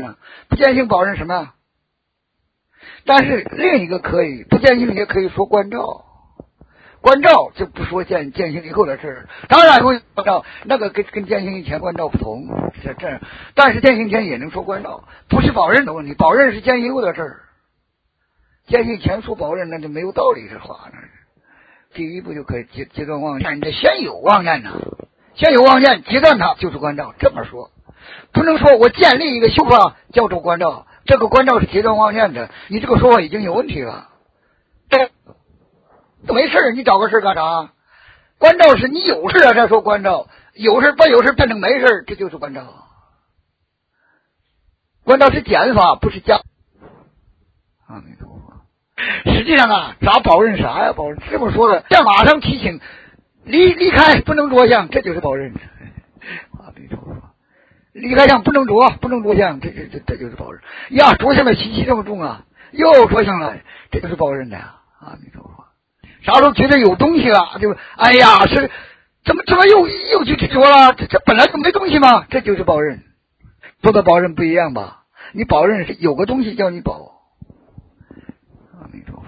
啊，不见性保证什么呀？但是另一个可以不见性也可以说观照，观照就不说见性以后的事儿，当然会观照，那个跟见性以前观照不同，这，但是见性前也能说观照，不是保任的问题，保任是见性以后的事儿，见性前说保任那就没有道理，这话那是。第一步就可以截断妄念，你得先有妄念呐，先有妄念，截断它就是观照，这么说，不能说我建立一个修法叫做观照，这个观照是截断妄念的，你这个说法已经有问题了。这没事你找个事干啥？观照是你有事才说观照，有事把有事变成没事，这就是观照。观照是减法，不是加。阿弥陀佛。实际上啊，咋保任啥呀？保任这么说的，这马上提醒离开，不能着相，这就是保任。阿弥陀佛。离开相不能着相，这就是保任呀！着相的习气这么重啊，又着相了，这就是保任的呀！阿弥陀佛。啥时候觉得有东西了，就哎呀，是怎么又去执着了？这本来就没东西嘛，这就是保任。说的保任不一样吧？你保任是有个东西叫你保。阿弥陀佛。